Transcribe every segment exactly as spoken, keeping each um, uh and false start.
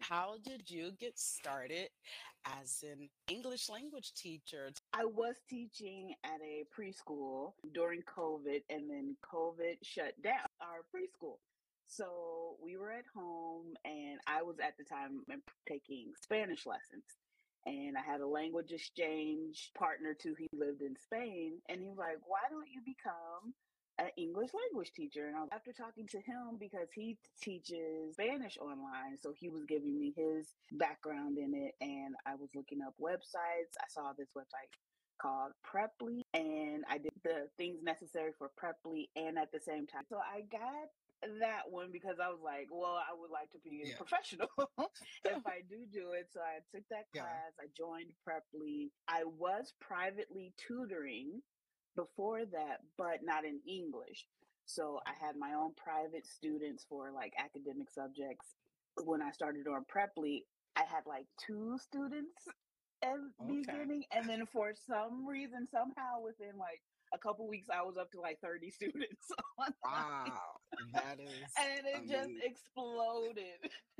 How did you get started as an English language teacher? I was teaching at a preschool during COVID, and then COVID shut down our preschool. So we were at home, and I was at the time taking Spanish lessons. And I had a language exchange partner too. He lived in Spain, and he was like, "Why don't you become an English language teacher?" And I was, after talking to him, because he teaches Spanish online, so he was giving me his background in it, and I was looking up websites. I saw this website called Preply, and I did the things necessary for Preply and at the same time. So I got that one because I was like, well, I would like to be a Yeah. professional if I do do it. So I took that Yeah. class. I joined Preply. I was privately tutoring before that, but not in English. So I had my own private students for like academic subjects. When I started on Preply, I had like two students at the Okay. beginning, and then for some reason, somehow within like a couple weeks, I was up to like thirty students online, Wow. That is and it just amazing. exploded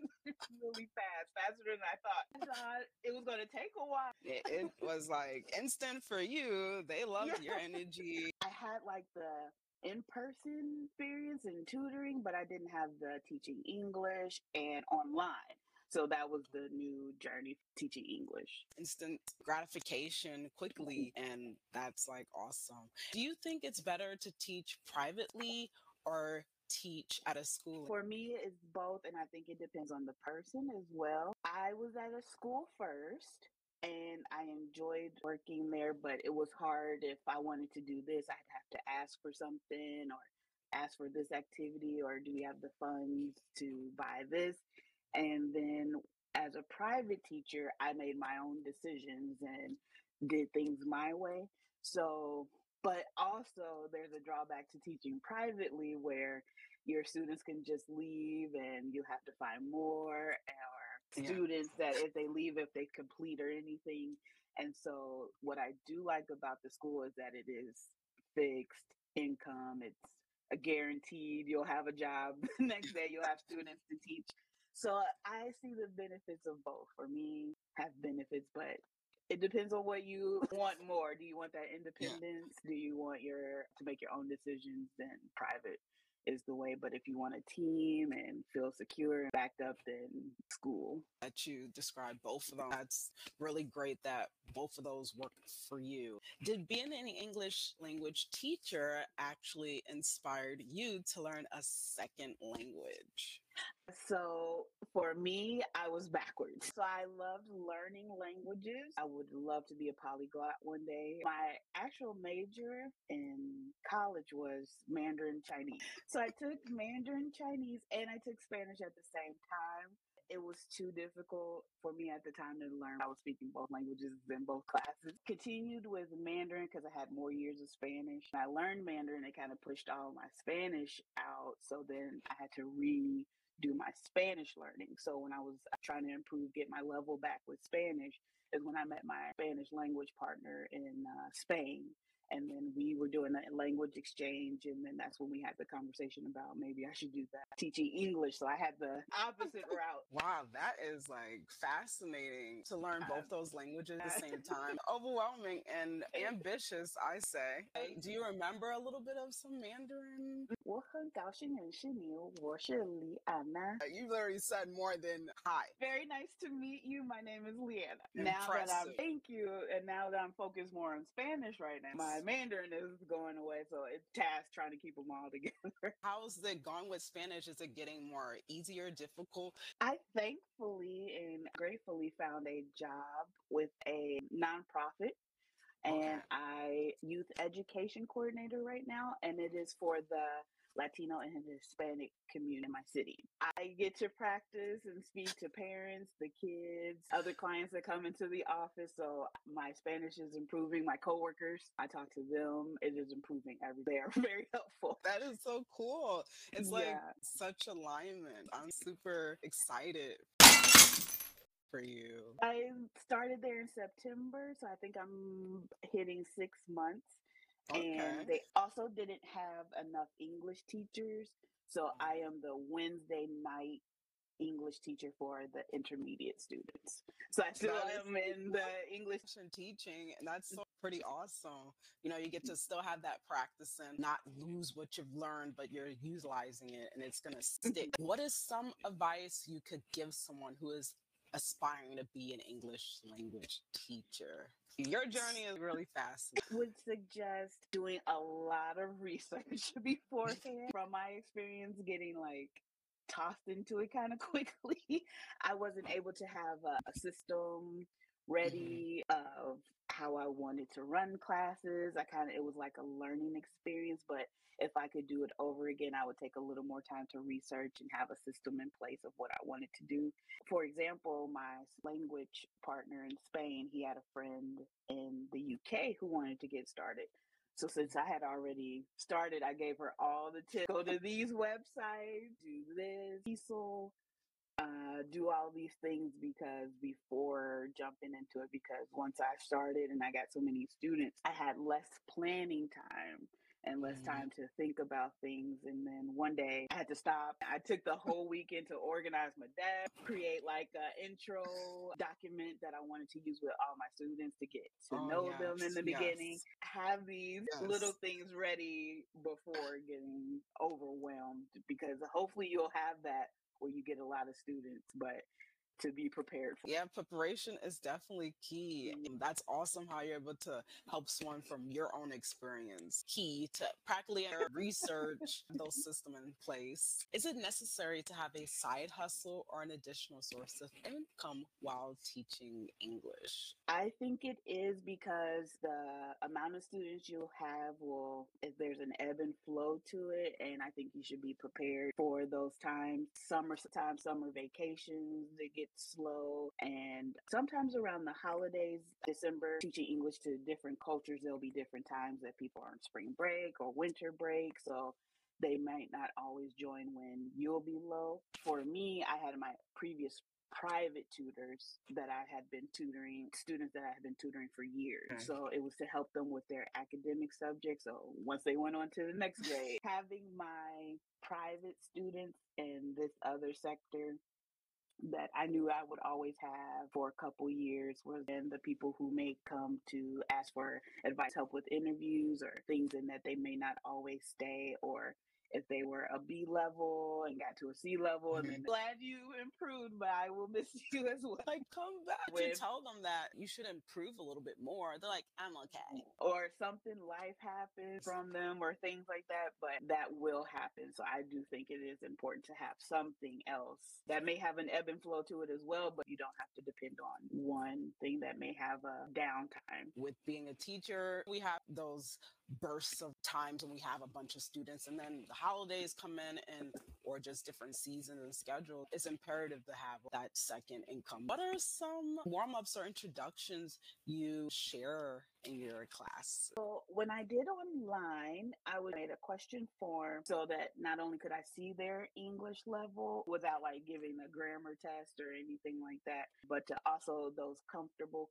really fast, faster than I thought. I thought it was going to take a while. It, it was like instant for you. They loved Yeah, your energy. I had like the in-person experience in tutoring, but I didn't have the teaching English and online. So that was the new journey, teaching English. Instant gratification quickly, and that's like awesome. Do you think it's better to teach privately or teach at a school? For me, it's both, and I think it depends on the person as well. I was at a school first, and I enjoyed working there, but it was hard. If I wanted to do this, I'd have to ask for something or ask for this activity, or do we have the funds to buy this? And then as a private teacher, I made my own decisions and did things my way. So, but also there's a drawback to teaching privately where your students can just leave and you have to find more, or Yeah. students that if they leave, if they complete or anything. And so what I do like about the school is that it is fixed income. It's a guaranteed you'll have a job the next day, you'll have students to teach. So I see the benefits of both. For me, have benefits, but it depends on what you want more. Do you want that Yeah. independence? Do you want your to make your own decisions? Then private is the way. But if you want a team and feel secure and backed up, then school. That you described both of them. That's really great that both of those work for you. Did being an English language teacher actually inspired you to learn a second language? So for me, I was backwards. So I loved learning languages. I would love to be a polyglot one day. My actual major in college was Mandarin Chinese. So I took Mandarin Chinese and I took Spanish at the same time. It was too difficult for me at the time to learn. I was speaking both languages in both classes. Continued with Mandarin because I had more years of Spanish. I learned Mandarin. It kind of pushed all my Spanish out. So then I had to re do my Spanish learning. So when I was trying to improve, get my level back with Spanish, is when I met my Spanish language partner in uh, Spain. And then we were doing a language exchange. And then that's when we had the conversation about maybe I should do that, teaching English. So I had the opposite route. Wow, that is like fascinating to learn both those languages at the Uh, same time. Overwhelming and ambitious, I say. Do you remember a little bit of some Mandarin? 我很高兴认识你，我是李安娜。 Uh, You literally said more than hi. Very nice to meet you. My name is Leanna. Now that I'm, Impressive. thank you, and now that I'm focused more on Spanish right now, my Mandarin is going away, so it's task trying to keep them all together. How's it going with Spanish? Is it getting more easier, difficult? I thankfully and gratefully found a job with a nonprofit, and Okay. I youth education coordinator right now, and it is for the Latino and Hispanic community in my city. I get to practice and speak to parents, the kids, other clients that come into the office. So my Spanish is improving. My coworkers, I talk to them. It is improving every day. They are very helpful. That is so cool. It's like Yeah. such alignment. I'm super excited for you. I started there in September, so I think I'm hitting six months. And Okay. they also didn't have enough English teachers. So I am the Wednesday night English teacher for the intermediate students. So I still That is am in the English. and teaching, and that's so pretty awesome. You know, you get to still have that practice and not lose what you've learned, but you're utilizing it and it's going to stick. What is some advice you could give someone who is aspiring to be an English language teacher? Your journey is really fascinating. Would suggest doing a lot of research beforehand. From my experience, getting like tossed into it kind of quickly, I wasn't able to have a, a system Mhm. ready of how I wanted to run classes. I kind of, it was like a learning experience, but if I could do it over again, I would take a little more time to research and have a system in place of what I wanted to do. For example, my language partner in Spain, he had a friend in the U K who wanted to get started. So since I had already started, I gave her all the tips. Go to these websites, do this, Cecil, uh, do all these things because before jumping into it, because once I started and I got so many students, I had less planning time and less Mhm. time to think about things. And then one day I had to stop. I took the whole weekend to organize my desk, create like an intro document that I wanted to use with all my students to get to Oh, know them in yes, the beginning. yes, Have these little yes. things ready before getting overwhelmed, because hopefully you'll have that where you get a lot of students, but to be prepared for. Yeah, preparation is definitely key. Mm. And that's awesome how you're able to help someone from your own experience. Key to practically research those systems in place. Is it necessary to have a side hustle or an additional source of income while teaching English? I think it is, because the amount of students you'll have will, if there's an ebb and flow to it, and I think you should be prepared for those times. Summertime, summer vacations, it gets slow, and sometimes around the holidays, December, teaching English to different cultures, there'll be different times that people are on spring break or winter break, so they might not always join when you'll be low. For me, I had my previous private tutors that I had been tutoring, students that I had been tutoring for years. Okay. So it was to help them with their academic subjects. So once they went on to the next grade, having my private students in this other sector that I knew I would always have for a couple years was then the people who may come to ask for advice, help with interviews or things, and that they may not always stay, or if they were a B level and got to a C level, and then Mhm. glad you improved, but I will miss you as well. Like, come back. If you With tell them that you should improve a little bit more, they're like, I'm okay. or something, life happens from them or things like that, but that will happen. So I do think it is important to have something else that may have an ebb and flow to it as well, but you don't have to depend on one thing that may have a downtime. With being a teacher, we have those bursts of times when we have a bunch of students, and then the holidays come in, and or just different seasons and schedules. It's imperative to have that second income. What are some warm-ups or introductions you share in your class? So when I did online, I would made a question form so that not only could I see their English level without like giving a grammar test or anything like that, but to also those comfortable.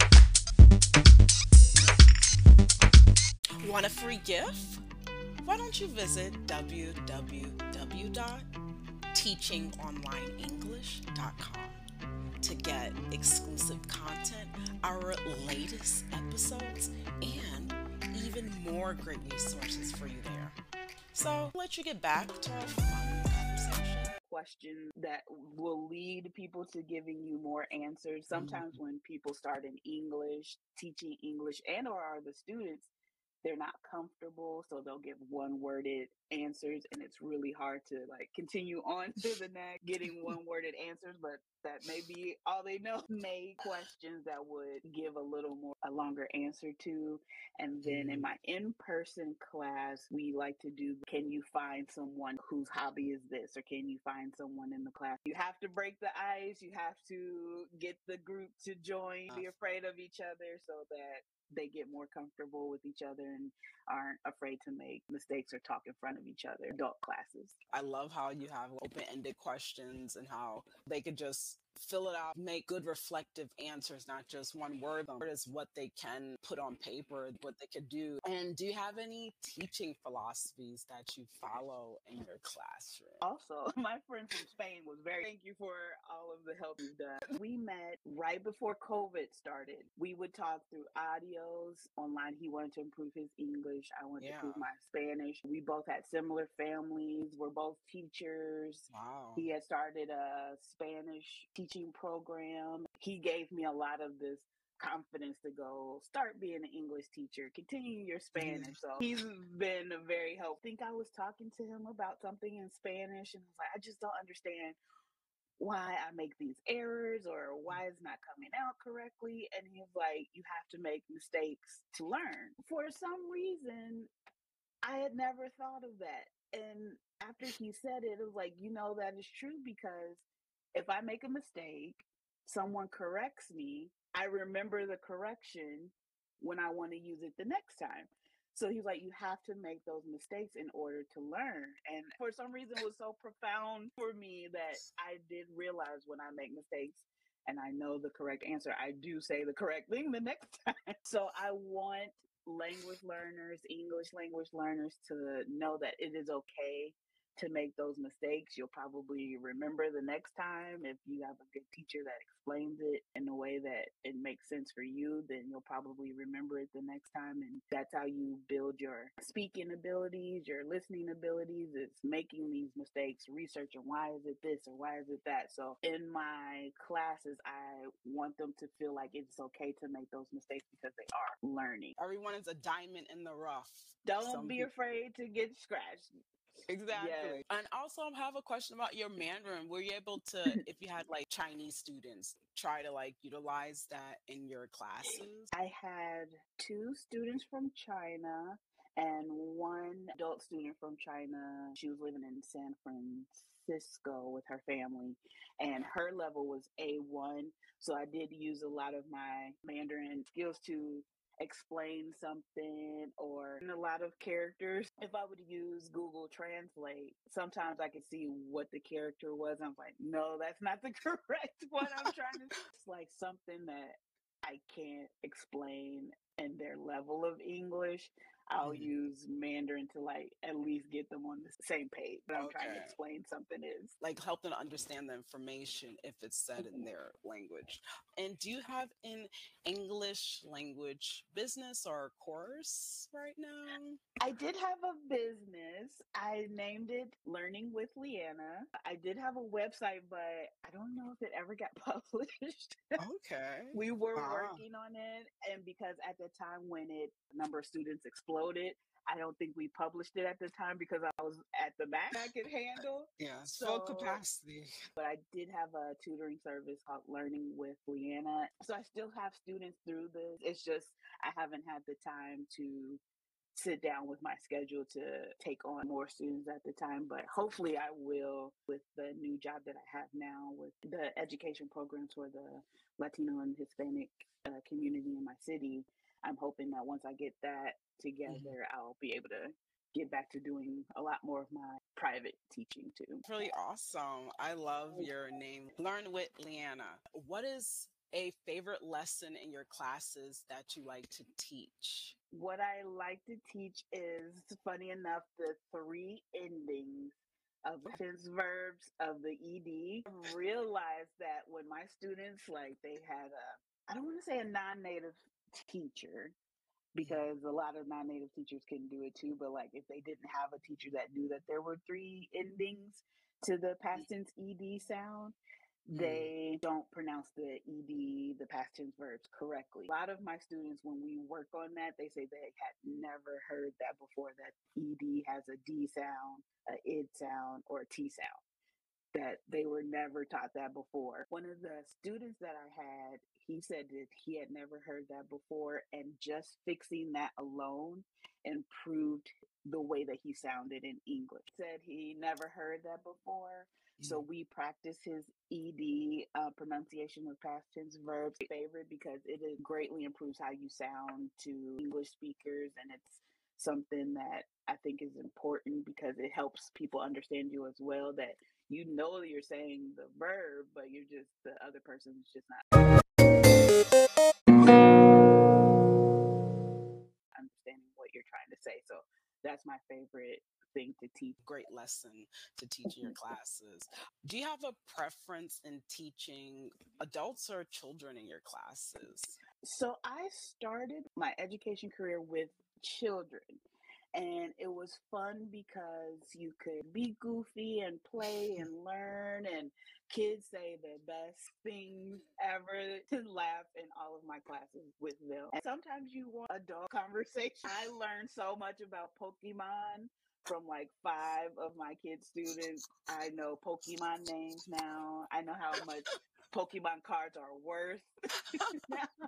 Want a free gift? Why don't you visit w w w dot teaching online english dot com to get exclusive content, our latest episodes, and even more great resources for you there. So, I'll let you get back to our fun conversation. Questions that will lead people to giving you more answers. Sometimes when people start in English, teaching English, and or are the students, they're not comfortable, so they'll give one worded answers, and it's really hard to like continue on to the next getting one worded answers, but that may be all they know. Make questions that would give a little more a longer answer to. And then in Mhm. my in-person class, we like to do, can you find someone whose hobby is this, or can you find someone in the class? You have to break the ice, you have to get the group to join, be afraid of each other so that they get more comfortable with each other. And aren't afraid to make mistakes or talk in front of each other, adult classes. I love how you have open-ended questions and how they could just fill it out, make good reflective answers, not just one word. Word is what they can put on paper, what they could do. And do you have any teaching philosophies that you follow in your classroom? Also, my friend from Spain was very, thank you for all of the help you've done. We met right before COVID started. We would talk through audios online. He wanted to improve his English. I wanted Yeah. to improve my Spanish. We both had similar families. We're both teachers. Wow. He had started a Spanish teaching program. He gave me a lot of this confidence to go start being an English teacher, continue your Spanish. So he's been very helpful. I think I was talking to him about something in Spanish and I was like, I just don't understand why I make these errors or why it's not coming out correctly. And he's like, you have to make mistakes to learn. For some reason, I had never thought of that. And after he said it, it was like, you know, that is true because if I make a mistake, someone corrects me, I remember the correction when I want to use it the next time. So he's like, you have to make those mistakes in order to learn. And for some reason, it was so profound for me that I did realize when I make mistakes and I know the correct answer, I do say the correct thing the next time. So I want language learners, English language learners to know that it is okay to make those mistakes. You'll probably remember the next time. If you have a good teacher that explains it in a way that it makes sense for you, then you'll probably remember it the next time. And that's how you build your speaking abilities, your listening abilities. It's making these mistakes, researching why is it this or why is it that. So in my classes, I want them to feel like it's okay to make those mistakes because they are learning. Everyone is a diamond in the rough. Don't Some be people- afraid to get scratched. Exactly. Yes. And also I have a question about your Mandarin. Were you able to, if you had like Chinese students, try to like utilize that in your classes? I had two students from China and one adult student from China. She was living in San Francisco with her family, and her level was A one. So I did use a lot of my Mandarin skills to explain something or a lot of characters. If I would use Google Translate, sometimes I could see what the character was. I'm like, no, that's not the correct one I'm trying to. It's like something that I can't explain in their level of English. I'll Mhm. use Mandarin to like at least get them on the same page. But I'm trying to Okay. explain something is. Like help them understand the information if it's said in their language. And do you have an English language business or course right now? I did have a business. I named it Learning with Leanna. I did have a website, but I don't know if it ever got published. Okay. We were Ah. working on it, and because at the time when it the number of students exploded, I don't think we published it at the time because I was at the max I could handle. Yes, So, full capacity. but I did have a tutoring service called Learning with Leanna. So I still have students through this. It's just I haven't had the time to sit down with my schedule to take on more students at the time, but hopefully I will with the new job that I have now with the education programs for the Latino and Hispanic uh, community in my city. I'm hoping that once I get that together, Mhm. I'll be able to get back to doing a lot more of my private teaching too. Really awesome. I love your name. Learn with Leanna. What is a favorite lesson in your classes that you like to teach? What I like to teach is, funny enough, the three endings of tense verbs of the E D. I realized that when my students, like, they had a, I don't want to say a non-native teacher, because a lot of non-native teachers can do it too, but like if they didn't have a teacher that knew that there were three endings to the past tense ed sound, Mm. they don't pronounce the ed, the past tense verbs, correctly. A lot of my students, when we work on that, they say they had never heard that before, that ed has a d sound, a id sound, or a t sound, that they were never taught that before. One of the students that I had, he said that he had never heard that before, and just fixing that alone improved the way that he sounded in English. Said he never heard that before. So Mm. we practice his E D uh, pronunciation of past tense verbs. Favorite because it greatly improves how you sound to English speakers, and it's something that I think is important because it helps people understand you as well. That you know that you're saying the verb, but you're just the other person's just not understanding what you're trying to say. So that's my favorite thing to teach. Great lesson to teach in your classes. Do you have a preference in teaching adults or children in your classes? So I started my education career with children. And it was fun because you could be goofy and play and learn, and kids say the best things ever to laugh in all of my classes with them. And sometimes you want adult conversation. I learned so much about Pokemon from like five of my kids' students. I know Pokemon names now. I know how much Pokemon cards are worth now.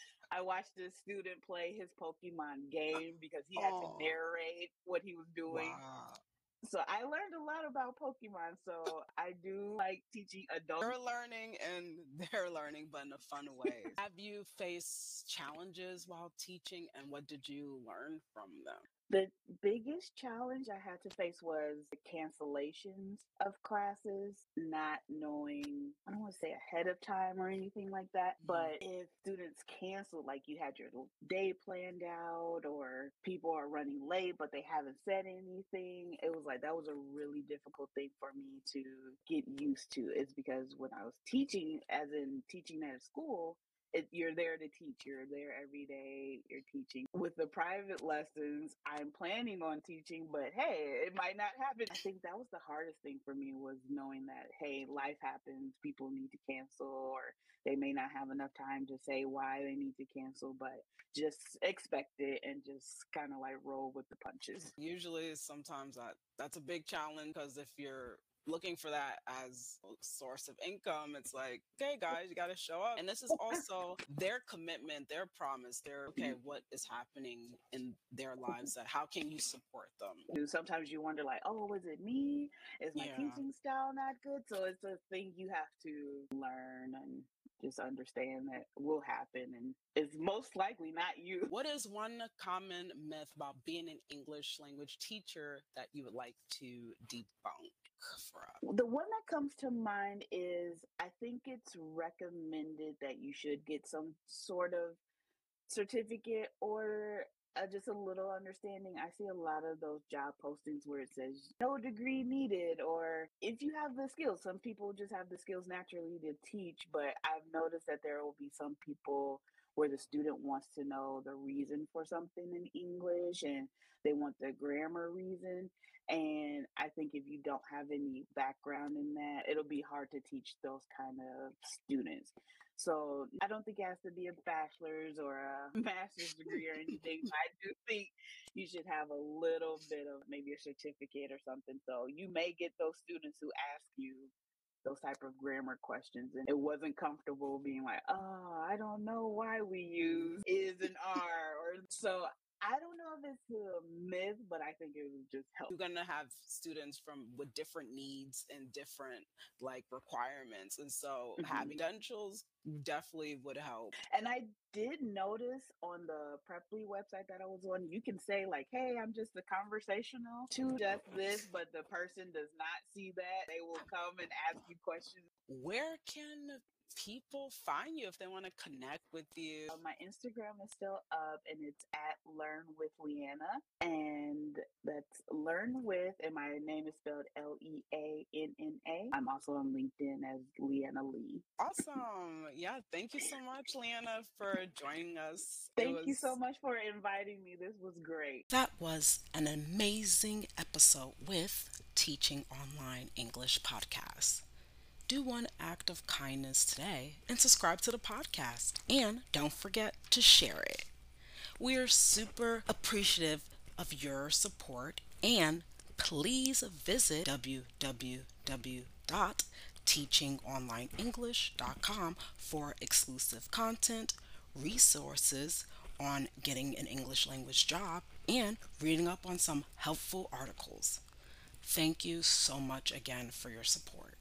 I watched this student play his Pokemon game because he had to Oh, narrate what he was doing. wow. So I learned a lot about Pokemon. So I do like teaching adults. You're learning and they're learning, but in a fun way. Have you faced challenges while teaching, and what did you learn from them? The biggest challenge I had to face was the cancellations of classes, not knowing, I don't want to say ahead of time or anything like that, Mm. but if students cancel, like you had your day planned out or people are running late, but they haven't said anything, it was like that was a really difficult thing for me to get used to. Is because when I was teaching, as in teaching at a school, it, you're there to teach. You're there every day. You're teaching. With the private lessons, I'm planning on teaching, but hey, it might not happen. I think that was the hardest thing for me was knowing that, hey, life happens. People need to cancel, or they may not have enough time to say why they need to cancel, but just expect it and just kind of like roll with the punches. Usually, sometimes that that's a big challenge because if you're looking for that as a source of income, it's like, okay, guys, you got to show up. And this is also their commitment, their promise. They're okay. What is happening in their lives? That how can you support them? Sometimes you wonder, like, oh, was it me? Is my Yeah. teaching style not good? So it's a thing you have to learn and just understand that will happen, and it's most likely not you. What is one common myth about being an English language teacher that you would like to debunk for us? The one that comes to mind is I think it's recommended that you should get some sort of certificate or uh, just a little understanding. I see a lot of those job postings where it says no degree needed, or if you have the skills. Some people just have the skills naturally to teach, but I've noticed that there will be some people where the student wants to know the reason for something in English and they want the grammar reason. And I think if you don't have any background in that, it'll be hard to teach those kind of students. So I don't think it has to be a bachelor's or a master's degree or anything. I do think you should have a little bit of maybe a certificate or something. So you may get those students who ask you those type of grammar questions and it wasn't comfortable being like, oh, I don't know why we use is and are, or so I don't know if it's a myth, but I think it would just help. You're gonna have students from with different needs and different like requirements, and so Mhm. having credentials definitely would help. And I did notice on the Preply website that I was on, you can say like, "Hey, I'm just a conversational to just this," but the person does not see that. They will come and ask you questions. Where can people find you if they want to connect with you? Uh, my Instagram is still up and it's at Learn with Leanna. And that's Learn with, and my name is spelled L E A N N A. I'm also on LinkedIn as Leanna Lee. Awesome. Yeah, thank you so much, Leanna, for joining us. It Thank you so was much for inviting me. This was great. That was an amazing episode with Teaching Online English Podcast. Do one act of kindness today and subscribe to the podcast. And don't forget to share it. We are super appreciative of your support, and please visit w w w dot teaching online english dot com for exclusive content, resources on getting an English language job, and reading up on some helpful articles. Thank you so much again for your support.